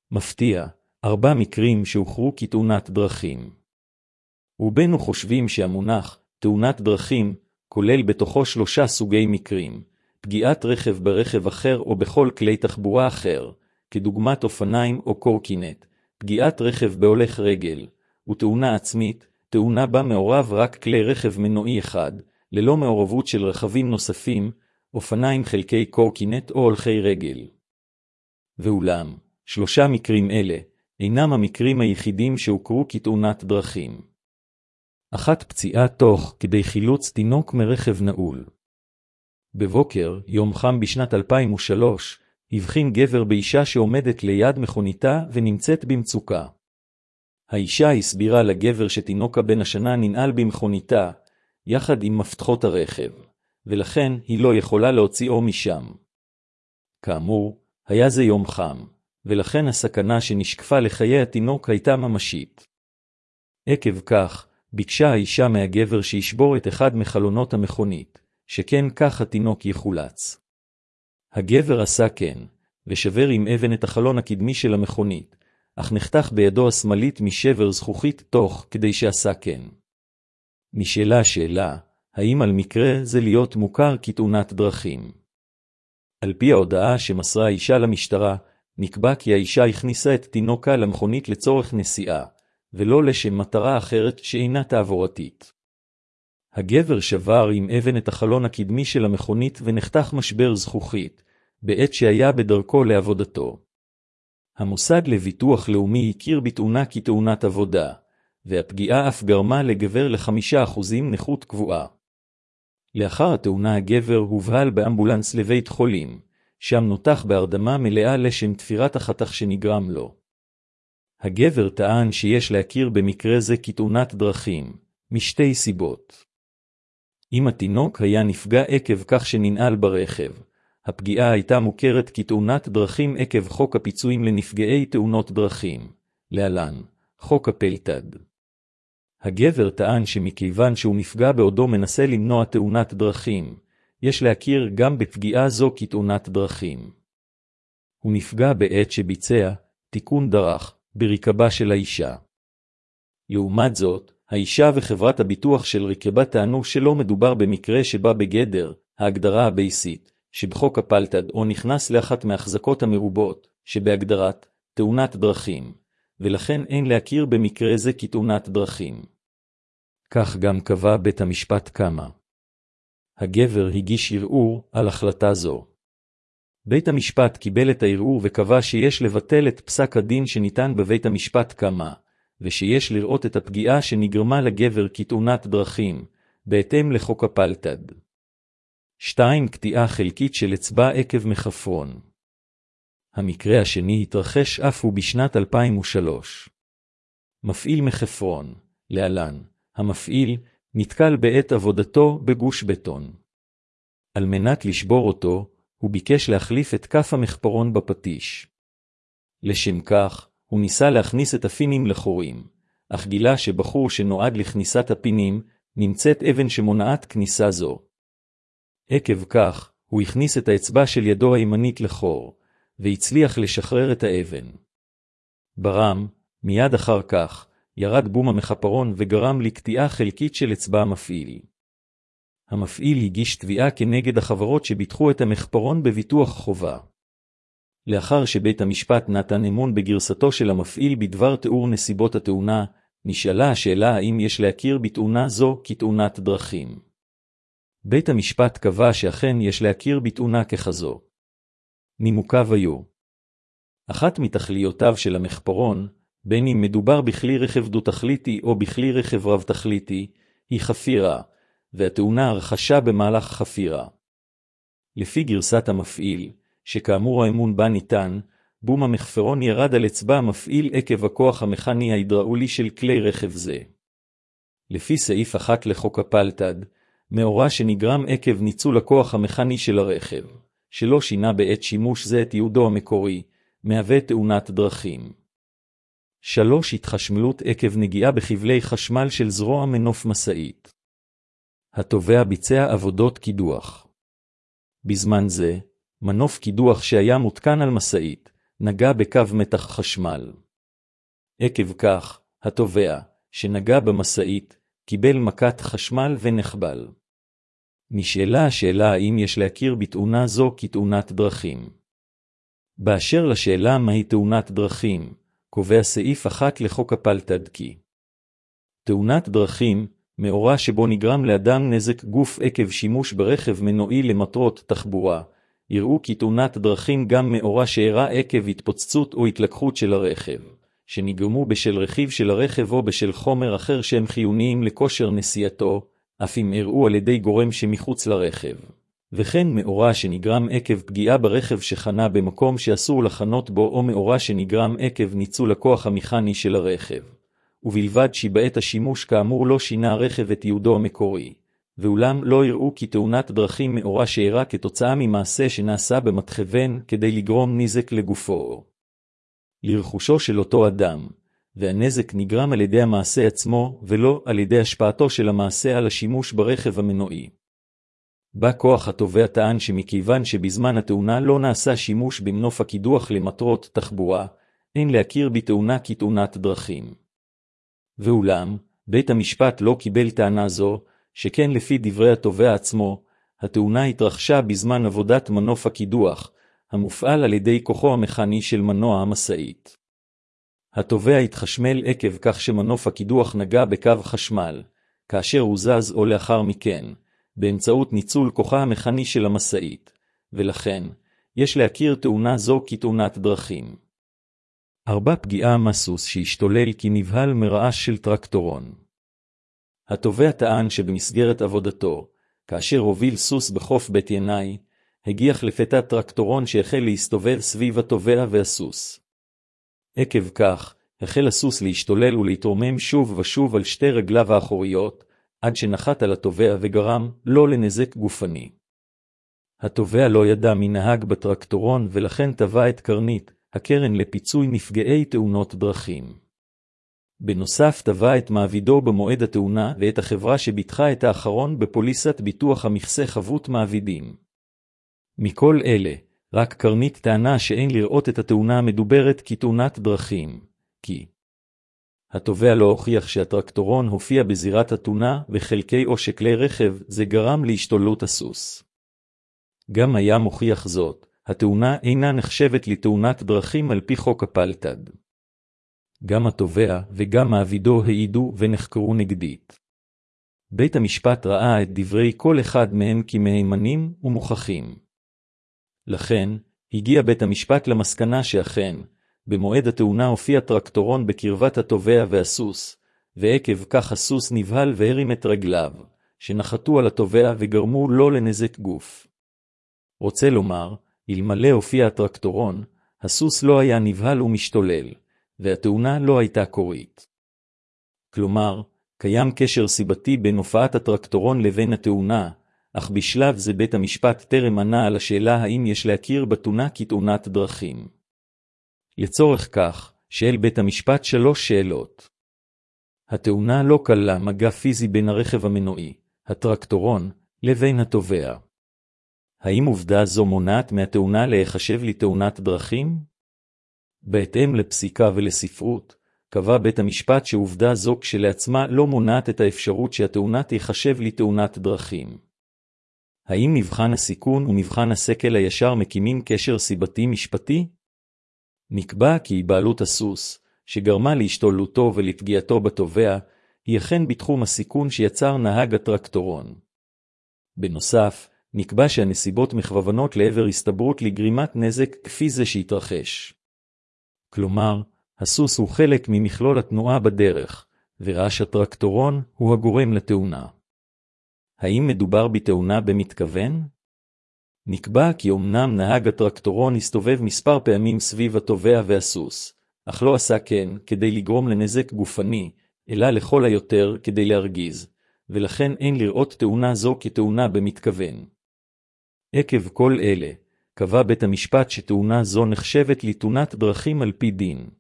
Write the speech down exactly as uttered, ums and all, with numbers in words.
מפתיע, ארבע מקרים שהוכרו כתאונת דרכים. רובנו חושבים שהמונח תאונת דרכים כולל בתוכו שלושה סוגי מקרים, פגיעת רכב ברכב אחר או בכל כלי תחבורה אחר, כדוגמת אופניים או קורקינט, פגיעת רכב בהולך רגל, ותאונה עצמית, תאונה בה מעורב רק כלי רכב מנועי אחד, ללא מעורבות של רכבים נוספים, אופניים חלקי קורקינט או הולכי רגל. ואולם, שלושה מקרים אלה אינם המקרים היחידים שהוכרו כתאונת דרכים. אחת פציעה תוך כדי חילוץ תינוק מרכב נעול. בבוקר, יום חם בשנת אלפיים ושלוש, הבחין גבר באישה שעומדת ליד מכוניתה ונמצאת במצוקה. האישה הסבירה לגבר שתינוקה בן השנה ננעל במכוניתה, יחד עם מפתחות הרכב, ולכן היא לא יכולה להוציאו משם. כאמור, היה זה יום חם, ולכן הסכנה שנשקפה לחיי התינוק הייתה ממשית. עקב כך, ביקשה האישה מהגבר שישבור את אחד מחלונות המכונית, שכן כך התינוק יחולץ. הגבר עשה כן, ושבר עם אבן את החלון הקדמי של המכונית, אך נחתך בידו השמאלית משבר זכוכית תוך כדי שעשה כן. נשאלה השאלה, האם על מקרה זה להיות מוכר כתאונת דרכים? על פי ההודעה שמסרה האישה למשטרה, נקבע כי האישה הכניסה את תינוקה למכונית לצורך נסיעה, ולא לשם מטרה אחרת שאינה תעבורתית. הגבר שבר עם אבן את החלון הקדמי של המכונית ונחתך משבר זכוכית, בעת שהיה בדרכו לעבודתו. המוסד לביטוח לאומי הכיר בתאונה כתאונת עבודה, והפגיעה אף גרמה לגבר לחמישה אחוזים נכות קבועה. לאחר התאונה הגבר הובהל באמבולנס לבית חולים, שם נותח בהרדמה מלאה לשם תפירת החתך שנגרם לו. הגבר טען שיש להכיר במקרה זה כתאונת דרכים, משתי סיבות. אם התינוק היה נפגע עקב כך שננעל ברכב, הפגיעה הייתה מוכרת כתאונת דרכים עקב חוק הפיצויים לנפגעי תאונות דרכים, להלן, חוק הפלת"ד. הגבר טען שמכיוון שהוא נפגע בעודו מנסה למנוע תאונת דרכים, יש להכיר גם בפגיעה זו כתאונת דרכים. הוא נפגע בעת שביצע תיקון דרך בריקבה של האישה. לעומת זאת, האישה וחברת הביטוח של ריקבה טענו שלא מדובר במקרה שבא בגדר ההגדרה הבייסית, שבחוק הפלת"ד או נכנס לאחת מהחזקות המרובות שבהגדרת תאונת דרכים, ולכן אין להכיר במקרה זה כתאונת דרכים. כך גם קבע בית המשפט כמה. הגבר הגיש ערעור על החלטה זו. בית המשפט קיבל את הערעור וקבע שיש לבטל את פסק הדין שניתן בבית המשפט כמה, ושיש לראות את הפגיעה שנגרמה לגבר כתאונת דרכים, בהתאם לחוק הפלת"ד. שתיים. קטיעה חלקית של אצבע עקב מחפרון. המקרה השני התרחש אף הוא בשנת אלפיים ושלוש. מפעיל מחפרון, להלן, המפעיל, נתקל בעת עבודתו בגוש בטון. על מנת לשבור אותו, הוא ביקש להחליף את כף המחפרון בפטיש. לשם כך, הוא ניסה להכניס את הפינים לחורים, אך גילה שבחור שנועד לכניסת הפינים, נמצאת אבן שמונעת כניסה זו. עקב כך, הוא הכניס את האצבע של ידו הימנית לחור, והצליח לשחרר את האבן. ברם, מיד אחר כך, ירד בום המחפרון וגרם לקטיעה חלקית של אצבע המפעיל. המפעיל הגיש תביעה כנגד החברות שביטחו את המחפרון בביטוח חובה. לאחר שבית המשפט נתן אמון בגרסתו של המפעיל בדבר תיאור נסיבות התאונה, נשאלה השאלה האם יש להכיר בתאונה זו כתאונת דרכים. בית המשפט קבע שאכן יש להכיר בתאונה ככזו. נימוקיו היו: אחת מתכליותיו של המחפרון, בין אם מדובר בכלי רכב דו-תכליתי או בכלי רכב רב-תכליתי, היא חפירה, והתאונה הרכשה במהלך חפירה. לפי גרסת המפעיל, שכאמור האמון בה ניתן, בום המחפרון ירד על אצבע המפעיל עקב הכוח המכני ההידראולי של כלי רכב זה. לפי סעיף אחת לחוק הפלת"ד, מאורע שנגרם עקב ניצול הכוח המכני של הרכב, שלא שינה בעת שימוש זה את ייעודו המקורי, מהווה תאונת דרכים. שלוש. התחשמלות עקב נגיעה בחבלי חשמל של זרוע מנוף מסעית. התובע ביצע עבודות קידוח. בזמן זה, מנוף קידוח שהיה מותקן על מסעית, נגע בקו מתח חשמל. עקב כך, התובע, שנגע במשאית, קיבל מכת חשמל ונחבל. נשאלה השאלה האם יש להכיר בתאונה זו כתאונת דרכים. באשר לשאלה מהי תאונת דרכים, קובע סעיף אחת לחוק הפלת"ד כי תאונת דרכים, מאורע שבו נגרם לאדם נזק גוף עקב שימוש ברכב מנועי למטרות תחבורה, יראו כי תאונת דרכים גם מאורע שאירע עקב התפוצצות או התלקחות של הרכב, שנגרמו בשל רכיב של הרכב או בשל חומר אחר שהם חיוניים לכושר נסיעתו, אף אם אירעו על ידי גורם שמחוץ לרכב. וכן מאורע שנגרם עקב פגיעה ברכב שחנה במקום שאסור לחנות בו, או מאורע שנגרם עקב ניצול הכוח המכני של הרכב. ובלבד שבעת השימוש כאמור לא שינה הרכב את ייעודו המקורי, ואולם לא יראו כי תאונת דרכים מאורע שאירע כתוצאה ממעשה שנעשה במתכוון כדי לגרום נזק לגופו, לרכושו של אותו אדם, והנזק נגרם על ידי המעשה עצמו ולא על ידי השפעתו של המעשה על השימוש ברכב המנועי. בא כוח התובע טען שמכיוון שבזמן התאונה לא נעשה שימוש במנוף הקידוח למטרות תחבורה, אין להכיר בתאונה כתאונת דרכים. ואולם, בית המשפט לא קיבל טענה זו, שכן לפי דברי התובע עצמו, התאונה התרחשה בזמן עבודת מנוף הקידוח, המופעל על ידי כוחו המכני של מנוע המשאית. התובע התחשמל עקב כך שמנוף הקידוח נגע בקו חשמל, כאשר הוא זז או לאחר מכן, באמצעות ניצול כוחה המכני של המשאית, ולכן, יש להכיר תאונה זו כתאונת דרכים. ארבע פגיעה מסוס שהשתולל כי נבהל מרעש של טרקטורון. התובע טען שבמסגרת עבודתו, כאשר הוביל סוס בחוף בית ינאי, הגיח לפתע טרקטורון שהחל להסתובב סביב התובע והסוס. עקב כך, החל הסוס להשתולל ולהתרומם שוב ושוב על שתי רגליו האחוריות, עד שנחת על התובע וגרם לא לנזק גופני. התובע לא ידע מי נהג בטרקטורון ולכן תבע את קרנית, הקרן לפיצוי נפגעי תאונות דרכים. בנוסף תבע את מעבידו במועד התאונה ואת החברה שביטחה את האחרון בפוליסת ביטוח המכסה חבות מעבידים. מכל אלה, רק קרנית טענה שאין לראות את התאונה המדוברת כתאונת דרכים, כי התובע לא הוכיח שהטרקטורון הופיע בזירת התאונה וחלקי או שכלי רכב זה גרם להשתוללות הסוס. גם היה מוכיח זאת, התאונה אינה נחשבת לתאונת דרכים על פי חוק הפלת"ד. גם התובע וגם מעבידו העידו ונחקרו נגדית. בית המשפט ראה את דברי כל אחד מהם כמהימנים ומוכחים. לכן, הגיע בית המשפט למסקנה שאכן, במועד התאונה הופיע טרקטורון בקרבת התובע והסוס, ועקב כך הסוס נבהל והרים את רגליו, שנחתו על התובע וגרמו לו לנזק גוף. רוצה לומר, אלמלא הופיע הטרקטורון, הסוס לא היה נבהל ומשתולל, והתאונה לא הייתה קורית. כלומר, קיים קשר סיבתי בין הופעת הטרקטורון לבין התאונה, אך בשלב זה בית המשפט טרם ענה על השאלה האם יש להכיר בתאונה כתאונת דרכים. לצורך כך, שאל בית המשפט שלוש שאלות. התאונה לא כללה מגע פיזי בין הרכב המנועי, הטרקטורון, לבין התובע. האם עובדה זו מונעת מהתאונה להיחשב לתאונת דרכים? בהתאם לפסיקה ולספרות, קבע בית המשפט שעובדה זו כשלעצמה לא מונעת את האפשרות שהתאונה תיחשב לתאונת דרכים. האם מבחן הסיכון ומבחן הסקל הישר מקימים קשר סיבתי משפטי? נקבע כי בעלות הסוס, שגרמה להשתוללותו ולפגיעתו בתובע, היא אכן בתחום הסיכון שיצר נהג הטרקטורון. בנוסף, נקבע שהנסיבות מכוונות לעבר הסתברות לגרימת נזק כפי זה שהתרחש. כלומר, הסוס הוא חלק ממכלול התנועה בדרך, ורעש הטרקטורון הוא הגורם לתאונה. האם מדובר בתאונה במתכוון? נקבע כי אמנם נהג הטרקטורון הסתובב מספר פעמים סביב התובע והסוס, אך לא עשה כן כדי לגרום לנזק גופני, אלא לכל היותר כדי להרגיז, ולכן אין לראות תאונה זו כתאונה במתכוון. עקב כל אלה, קבע בית המשפט שתאונה זו נחשבת לתאונת דרכים על פי דין.